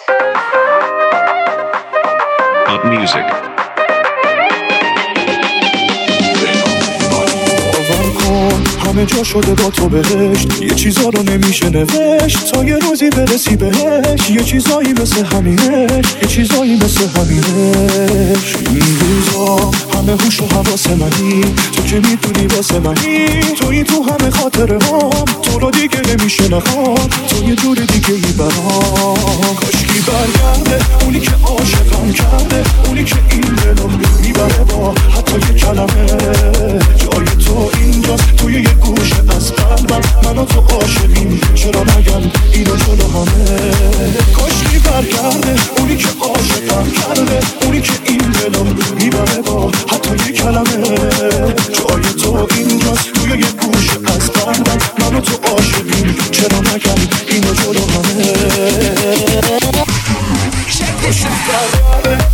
Up music. همه جا شده با تو بهشت، یه چیزا رو نمیشه نوشت تا یه روزی برسی بهش. یه چیزایی مثل همینش، یه چیزایی مثل همینش. این روزا همه هوش و حواس منی، تو که میدونی واسه منی، توی تو همه خاطره هم، تو رو دیگه نمیشه نخوام، تو یه دور دیگه ای برام. کاشکی برگرده اونی که عاشقم کرده، اونی که این دلو میبره با حتی یه کلمه. جای تو اینجاست توی یه گوشه از قلبم، من و تو عاشقیم، چرا نگم اینو جلو همه. کاشکی برگرده اونی که عاشقم کرده، اونی که این دلو میبره با حتی یه کلمه. جای تو اینجاست توی یه گوشه از قلبم، من و تو عاشقیم، چرا نگم اینو جلو همه. کاشکی برگرده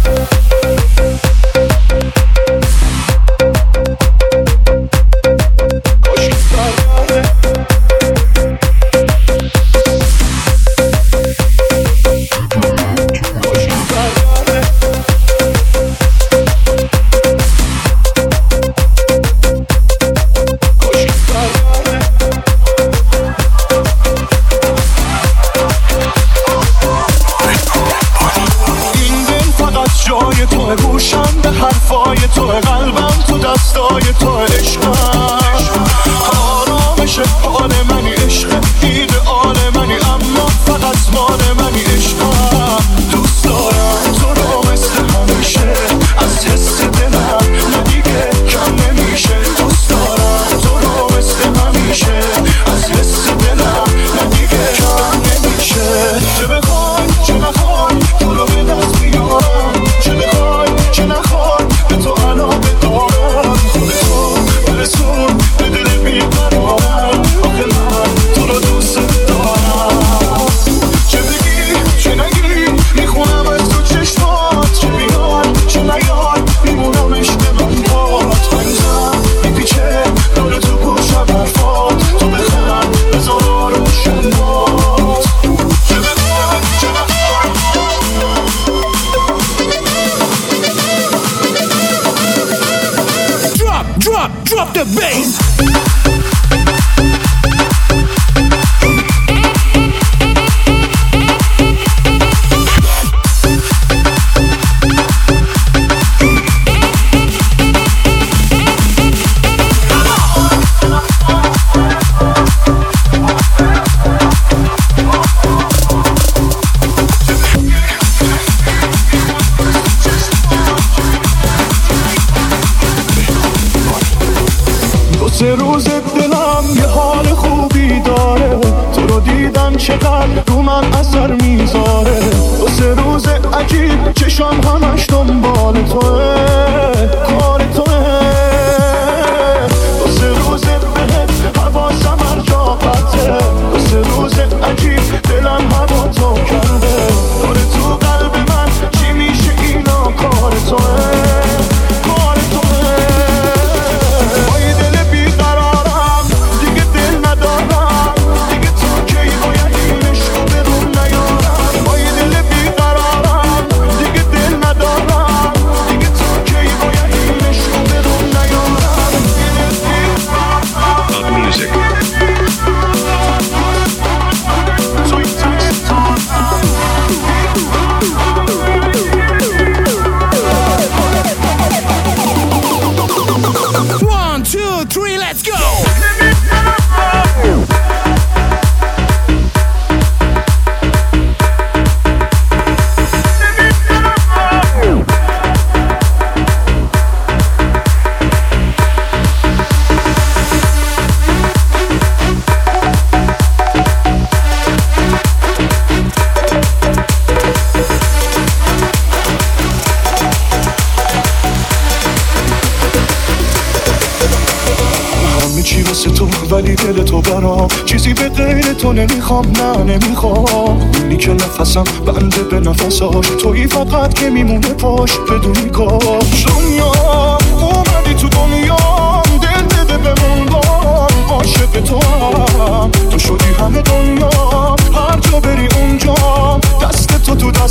Drop the bass. سه روز دلم یه حال خوبی داره، تو رو دیدن چقدر رو من اثر میذاره. دو سه روز عجیب چشام همش دنبال توه، کار توه. دو سه روز بهت حواسم هر جا قطعه، دو سه روز عجیب دلم هوا تو کرده. داره تو قلب من چی میشه اینا کار توه. ولی دل تو برام چیزی به غیر تو نمیخوام، نه نمیخوام. اینی که نفسم بنده به نفساش، تویی فقط که میمونه پاش بدونی کاش. دنیا اومدی تو دنیا، دل بده بمون بام، عاشق تو هم تو شدی همه دنیا. هر جا بری اونجا دست تو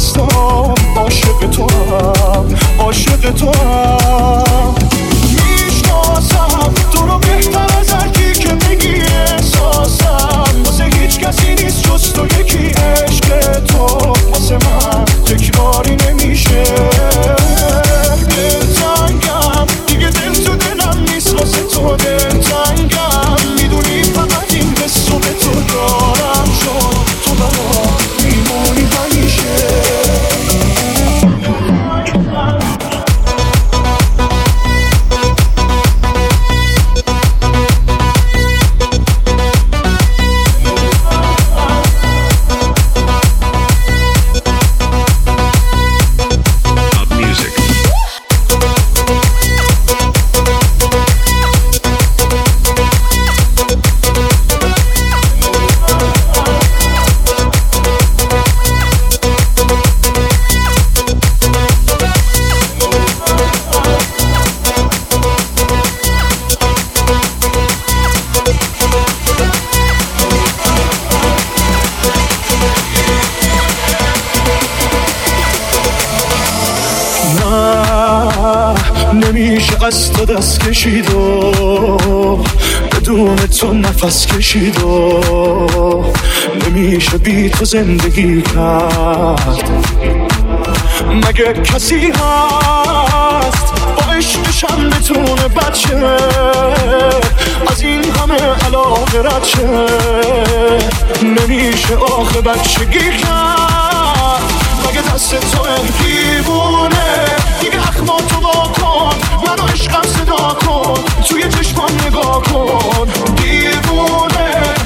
نمیشه قصد دست کشید و بدون تو نفس کشید و نمیشه بی تو زندگی کرد. مگه کسی هست با عشقشم بتونه بچه از این همه علاقه رد شه؟ نمیشه آخه بچگی کرد. مگه دست تو دیوونه دیگه اخماتو با کن، منو عشقم صدا کن، توی چشمام نگاه کن. دیوونه